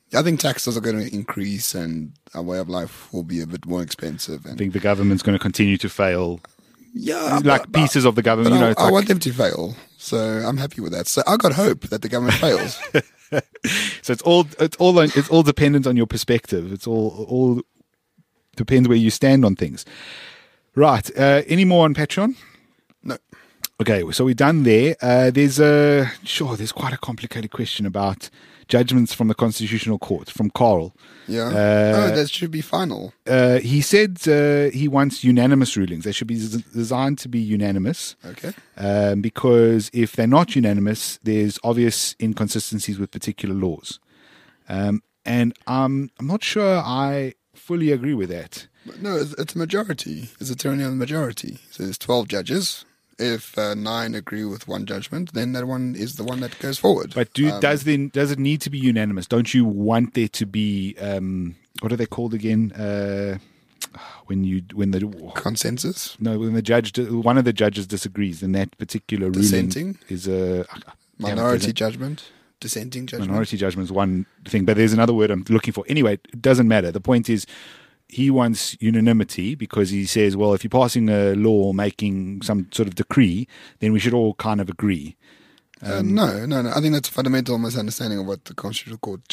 I think taxes are going to increase and our way of life will be a bit more expensive. I And think the government's going to continue to fail. yeah, Like pieces of the government, but you know. It's I like, want them to fail, so I'm happy with that. So I got hope that the government fails. so it's all dependent on your perspective. It's all depends where you stand on things. Right. Any more on Patreon? No. Okay, so we're done there. There's quite a complicated question about judgments from the Constitutional Court from Carl. Yeah. That should be final. He said he wants unanimous rulings. They should be designed to be unanimous. Okay. Because if they're not unanimous, there's obvious inconsistencies with particular laws. And I'm not sure I fully agree with that. But no, it's a majority. It's a tyranny of the majority. So there's 12 judges. If 9 agree with one judgment, then that one is the one that goes forward. But does it need to be unanimous? Don't you want there to be what are they called again? When the Consensus? No, when one of the judges disagrees, then that particular Dissenting? ruling is a Minority judgment? Dissenting judgment? Minority judgment is one thing, but there's another word I'm looking for. Anyway, it doesn't matter. The point is, he wants unanimity because he says, well, if you're passing a law or making some sort of decree, then we should all kind of agree. No. I think that's a fundamental misunderstanding of what the Constitutional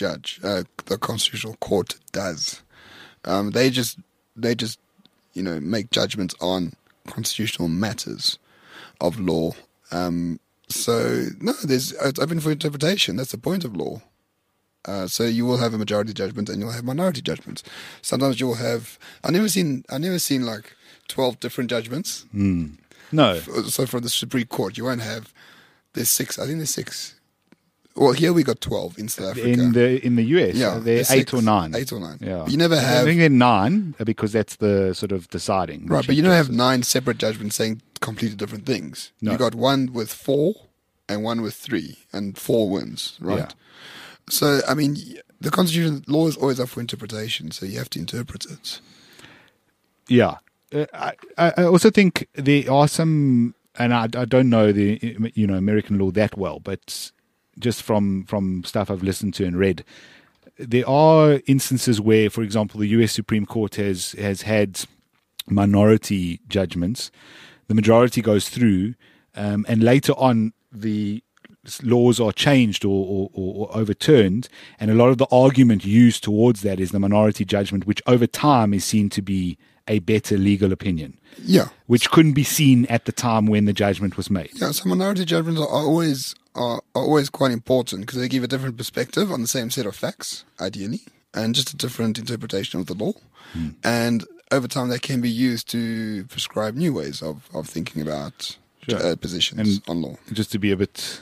Court does. They just make judgments on constitutional matters of law. So no, it's open for interpretation. That's the point of law. So you will have a majority judgment and you'll have minority judgments. Sometimes you'll have. I've never seen like 12 different judgments. No. So for the Supreme Court, you won't have. There's 6. I think there's 6. Well, here we got 12 in South Africa. In the US, Yeah, there's there's 8 or 9. 8 or 9. Yeah. You never I have. think they're 9 because that's the sort of deciding. Right, but you don't have 9 separate judgments saying completely different things. No. You got one with 4 and one with 3, and 4 wins, right? Yeah. So, I mean, the Constitution law is always up for interpretation, so you have to interpret it. Yeah. I also think there are some, and I don't know the American law that well, but just from stuff I've listened to and read, there are instances where, for example, the US Supreme Court has had minority judgments. The majority goes through, and later on the laws are changed or overturned, and a lot of the argument used towards that is the minority judgment, which over time is seen to be a better legal opinion. Yeah. Which couldn't be seen at the time when the judgment was made. Yeah, so minority judgments are always quite important because they give a different perspective on the same set of facts, ideally, and just a different interpretation of the law. And over time, they can be used to prescribe new ways of thinking about positions on law. Just to be a bit,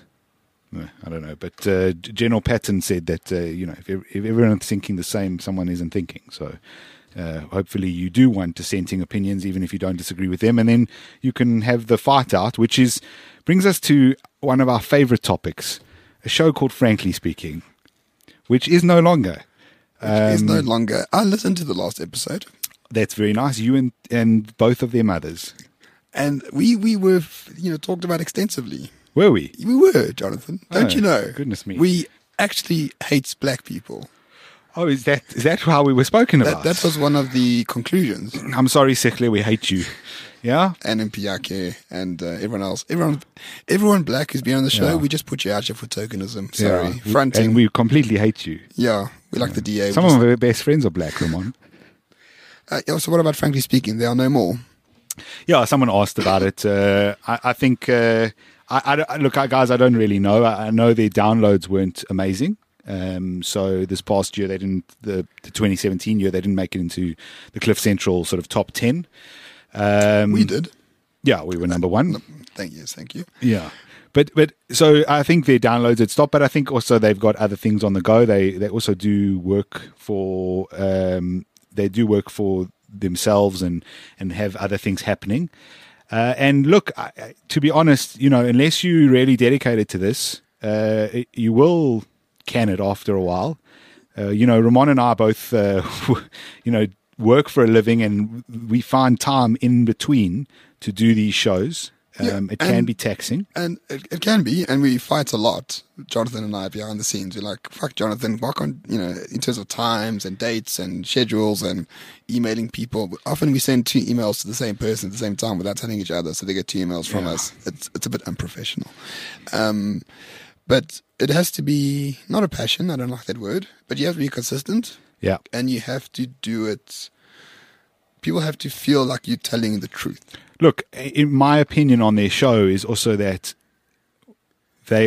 I don't know, but General Patton said that, if everyone's thinking the same, someone isn't thinking. So hopefully you do want dissenting opinions, even if you don't disagree with them. And then you can have the fight out, which brings us to one of our favorite topics, a show called Frankly Speaking, which is no longer. I listened to the last episode. That's very nice. You and both of their mothers. And we were, talked about extensively. Were we? We were, Jonathan. Don't you know? Goodness me. We actually hate black people. Oh, is that how we were spoken about? That was one of the conclusions. I'm sorry, Sekle, we hate you. Yeah? And Mpiake and everyone else. Everyone black who's been on the show, we just put you out here for tokenism. Sorry. Fronting. And we completely hate you. Yeah. We like the DA. Some of our best friends are black, Ramon. So what about Frankly Speaking? There are no more. Yeah, someone asked about it. I think, look, guys, I don't really know. I know their downloads weren't amazing. So this past year, the 2017 year, they didn't make it into the Cliff Central sort of top 10. We did. Yeah, we were number 1. Thank you. Yeah. But so I think their downloads had stopped, but I think also they've got other things on the go. They also do work for themselves and have other things happening. And look, to be honest, unless you're really dedicated to this, you will can it after a while. Ramon and I both, work for a living, and we find time in between to do these shows. It can be taxing. And it can be, and we fight a lot. Jonathan and I behind the scenes, we're like, fuck Jonathan, why can't, in terms of times and dates and schedules and emailing people. Often we send 2 emails to the same person at the same time without telling each other, so they get 2 emails from us. It's a bit unprofessional. But it has to be, not a passion, I don't like that word, but you have to be consistent. Yeah. And you have to do it, people have to feel like you're telling the truth. Look, in my opinion on their show is also that they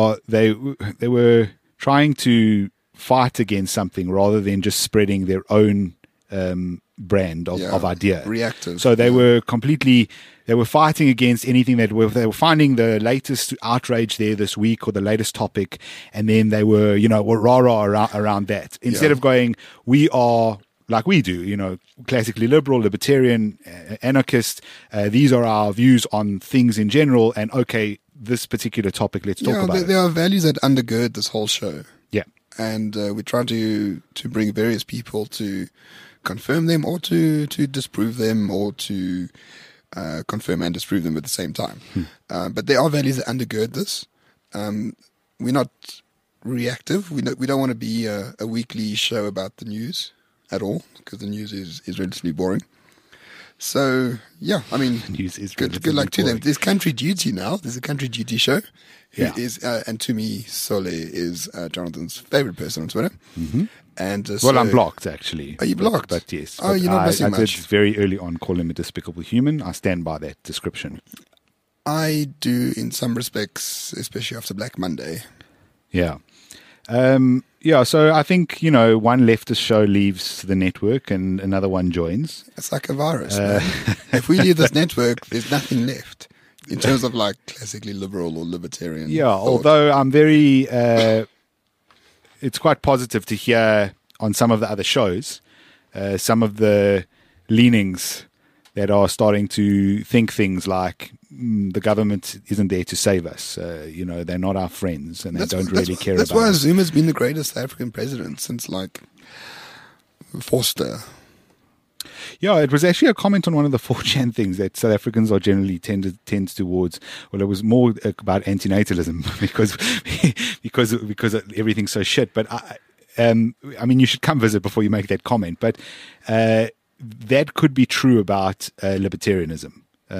were trying to fight against something rather than just spreading their own brand of idea. Reactive. So they were fighting against anything they were finding the latest outrage there this week or the latest topic, and then they were rah-rah around that instead of going, we are, like we do, classically liberal, libertarian, anarchist. These are our views on things in general. And okay, this particular topic, let's talk about it. There are values that undergird this whole show. Yeah. And we try to bring various people to confirm them or to disprove them or to confirm and disprove them at the same time. But there are values that undergird this. We're not reactive. We don't want to be a weekly show about the news at all, because the news is relatively boring. So, yeah, I mean, news is good luck to them. There's Country Duty now. There's a Country Duty show. Yeah. And to me, Sole is Jonathan's favorite person on Twitter. Mm-hmm. And well, I'm blocked, actually. Are you blocked? But yes. Oh, you're not missing much. I did very early on call him a despicable human. I stand by that description. I do in some respects, especially after Black Monday. Yeah. So I think, one leftist show leaves the network and another one joins. It's like a virus. Man. If we leave this network, there's nothing left in terms of like classically liberal or libertarian. Yeah, thought. although I'm very, it's quite positive to hear on some of the other shows, some of the leanings that are starting to think things like the government isn't there to save us. They're not our friends, and they don't really care about us. That's why Zuma's been the greatest South African president since like Forster. Yeah, it was actually a comment on one of the 4chan things that South Africans are generally tends towards. Well, it was more about antinatalism because everything's so shit. But I mean, you should come visit before you make that comment. But that could be true about libertarianism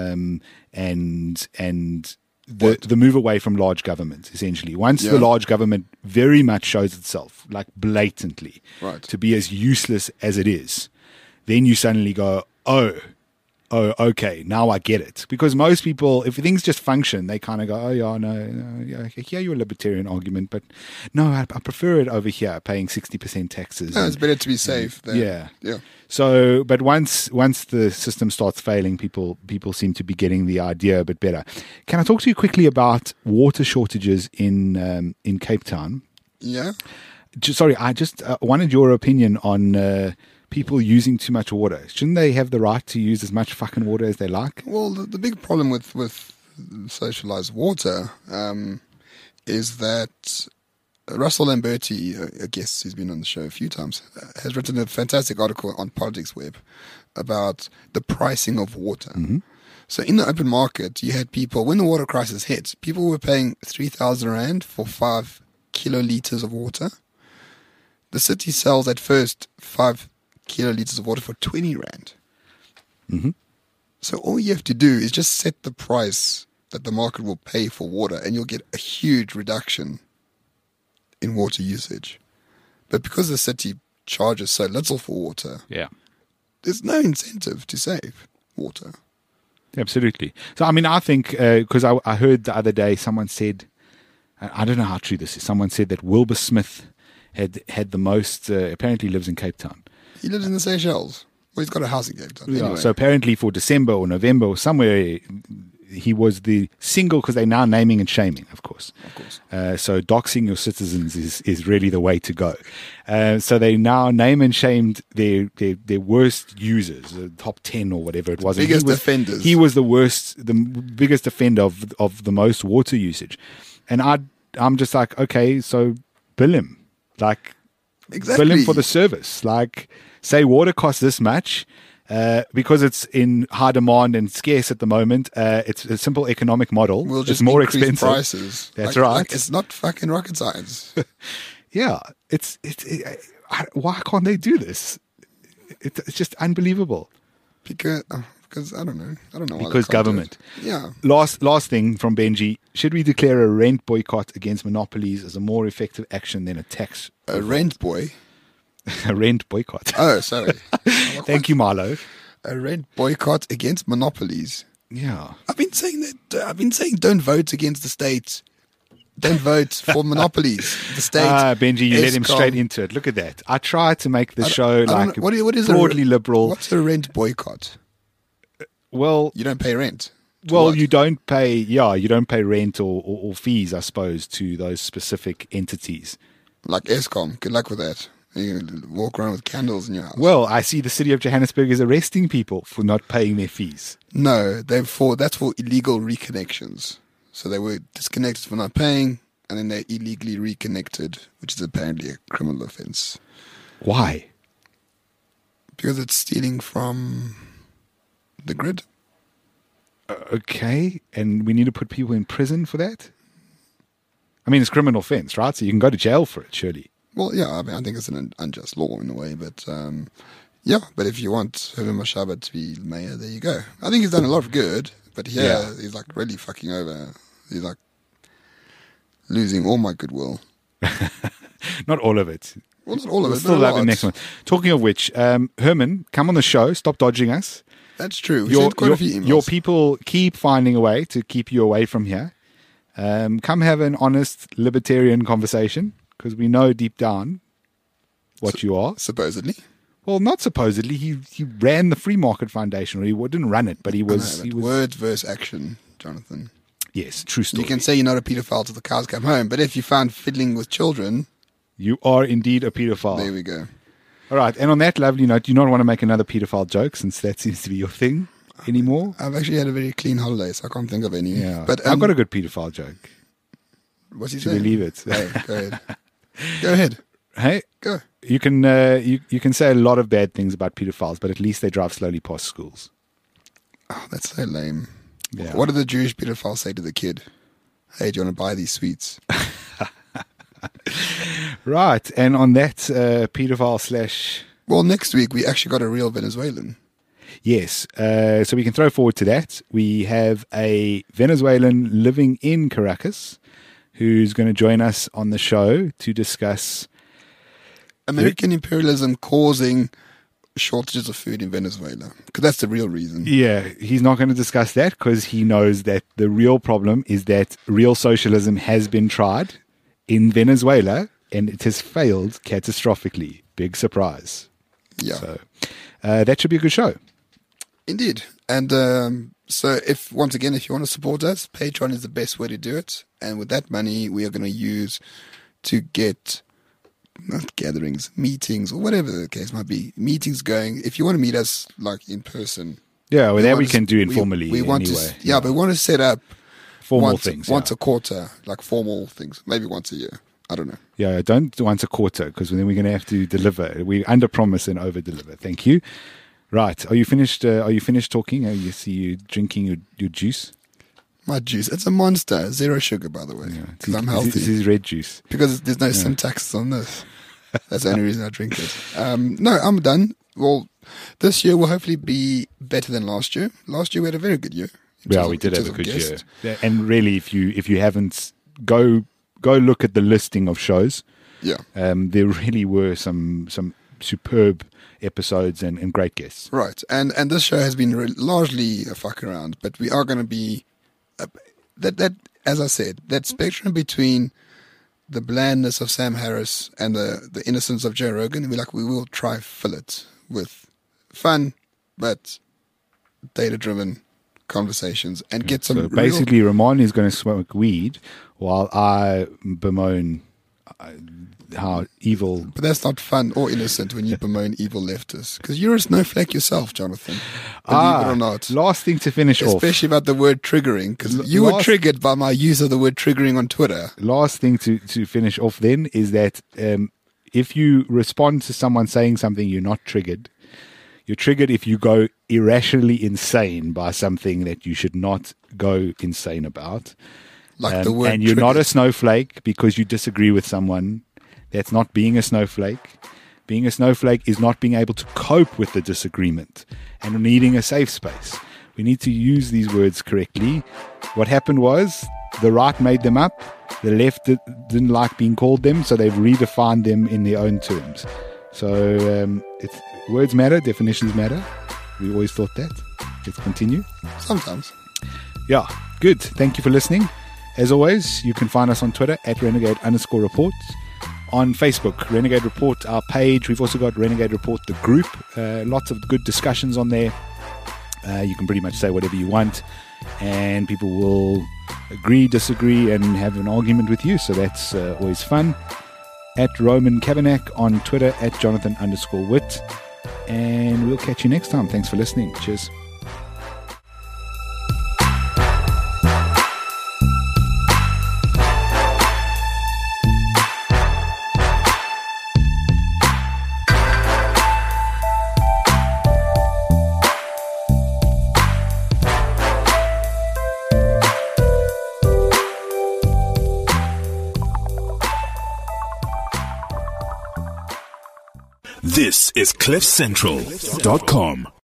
and the move away from large government, essentially. Once the large government very much shows itself, like blatantly, to be as useless as it is, then you suddenly go, oh, okay, now I get it. Because most people, if things just function, they kind of go, I hear your libertarian argument, but no, I prefer it over here, paying 60% taxes. No, it's better to be safe. Yeah. So, but once the system starts failing, people seem to be getting the idea a bit better. Can I talk to you quickly about water shortages in Cape Town? Yeah. Sorry, I just wanted your opinion on people using too much water. Shouldn't they have the right to use as much fucking water as they like? Well, the big problem with socialized water is that Russell Lamberti, a guest who's been on the show a few times, has written a fantastic article on Politics Web about the pricing of water. Mm-hmm. So in the open market, you had people, when the water crisis hit, people were paying 3,000 Rand for 5 kiloliters of water. The city sells at first 5 kiloliters of water for 20 Rand. Mm-hmm. So all you have to do is just set the price that the market will pay for water, and you'll get a huge reduction in water usage. But because the city charges so little for water, there's no incentive to save water. Absolutely. So, I mean, I think, because I heard the other day someone said, I don't know how true this is, someone said that Wilbur Smith had the most, apparently lives in Cape Town. He lives in the Seychelles. Well, he's got a house in Cape Town. Anyway. So apparently for December or November or somewhere, he was the single, because they're now naming and shaming, of course. So doxing your citizens is really the way to go. So they now name and shamed their worst users, the top 10 or whatever it was. Biggest offenders. He was the biggest offender of the most water usage. And I'm just like, okay, so bill him. Like, exactly. Bill him for the service. Like, say water costs this much, because it's in high demand and scarce at the moment. It's a simple economic model. We'll just it's more increase expensive. prices. That's right. It's not fucking rocket science. Yeah, why can't they do this? It's just unbelievable. Because I don't know. Why they Because can't do it. government. Yeah. Last thing from Benji: should we declare a rent boycott against monopolies as a more effective action than a tax? A rent boy. A rent boycott. Oh, sorry. Thank you, Marlo. A rent boycott against monopolies. Yeah. I've been saying don't vote against the state. Don't vote for monopolies. The state. Benji, you let him Eskom. straight into it. Look at that. I tried to make the show I don't like know. What is broadly liberal. What's a rent boycott? Well, You don't pay rent. To well, what? you don't pay. Yeah, you don't pay rent or fees, I suppose, to those specific entities. Like ESCOM. Good luck with that. You walk around with candles in your house. Well, I see the city of Johannesburg is arresting people for not paying their fees. No, that's for illegal reconnections. So they were disconnected for not paying, and then they illegally reconnected, which is apparently a criminal offense Why? because it's stealing from the grid. Okay, and we need to put people in prison for that? I mean, it's criminal offense, right? So you can go to jail for it, surely. Well, yeah, I mean, I think it's an unjust law in a way, but yeah. But if you want Herman Mashaba to be mayor, there you go. I think he's done a lot of good, but Yeah. he's like really fucking over. He's like losing all my goodwill. Not all of it. Well, not all of We'll it, still but a love him lot. next month. Talking of which, Herman, come on the show. Stop dodging us. That's true. We sent quite a few emails. Your people keep finding a way to keep you away from here. Come have an honest libertarian conversation, because we know deep down what you are. Supposedly. Well, not supposedly. He ran the Free Market Foundation, or he didn't run it, but he was. I know, but words versus action, Jonathan. Yes, true story. You can say you're not a paedophile till the cows come home, but if you found fiddling with children, You are indeed a paedophile. there we go. All right, and on that lovely note, do you not want to make another paedophile joke, since that seems to be your thing anymore? I've actually had a very clean holiday, so I can't think of any. Yeah, But I've got a good paedophile joke. what's he To saying? believe it. Hey, go ahead. Go ahead. Hey, Go. you can you can say a lot of bad things about pedophiles, but at least they drive slowly past schools. Oh, that's so lame. Yeah. What did the Jewish pedophile say to the kid? Hey, do you want to buy these sweets? Right, and on that pedophile slash Well, next week we actually got a real Venezuelan. yes, so we can throw forward to that. We have a Venezuelan living in Caracas who's going to join us on the show to discuss. American imperialism causing shortages of food in Venezuela. Because that's the real reason. Yeah, he's not going to discuss that because he knows that the real problem is that real socialism has been tried in Venezuela and it has failed catastrophically. Big surprise. Yeah. So that should be a good show. Indeed. And so if you want to support us, Patreon is the best way to do it. And with that money, we are going to use to get not gatherings, meetings, or whatever the case might be, meetings going. If you want to meet us like in person, Yeah, well, that want we to- can do informally We want anyway. to, but we want to set up Formal things. once yeah. a quarter, like formal things, maybe once a year. I don't know. Yeah, don't do once a quarter because then we're going to have to deliver. We under promise and over deliver. Thank you. Right, are you finished? Are you finished talking? I see you drinking your juice. My juice, it's a Monster, 0 sugar, by the way, because I'm healthy. This is red juice. Because there's no syntax on this. That's the only reason I drink it. No, I'm done. Well, this year will hopefully be better than last year. Last year we had a very good year. Yeah, we did have a good year. Yeah, and really, if you haven't, go look at the listing of shows. Yeah. There really were some superb episodes and great guests. Right. And this show has been largely a fuck around, but we are going to be that as I said, that spectrum between the blandness of Sam Harris and the innocence of Joe Rogan, we will try fill it with fun but data driven conversations and get some So basically, Ramon is going to smoke weed while I bemoan how evil. But that's not fun or innocent when you bemoan evil leftists. Because you're a snowflake yourself, Jonathan. Believe it or not. Last thing to finish off. Especially about the word triggering. Because you were Last- triggered by my use of the word triggering on Twitter. Last thing to finish off then is that if you respond to someone saying something you're not triggered, You're triggered if you go irrationally insane by something that you should not go insane about. Like the word and you're not a triggered. snowflake because you disagree with someone. That's not being a snowflake. Being a snowflake is not being able to cope with the disagreement and needing a safe space. We need to use these words correctly. What happened was the right made them up. The left didn't like being called them, so they've redefined them in their own terms. So words matter, definitions matter. We always thought that. Let's continue. Sometimes. Yeah, good. Thank you for listening. As always, you can find us on Twitter at Renegade_reports. On Facebook, Renegade Report, our page. We've also got Renegade Report, the group. Lots of good discussions on there. You can pretty much say whatever you want, and people will agree, disagree, and have an argument with you. So that's always fun. At Roman Kavanagh on Twitter, at Jonathan_Witt. And we'll catch you next time. Thanks for listening. Cheers. This is CliffCentral.com.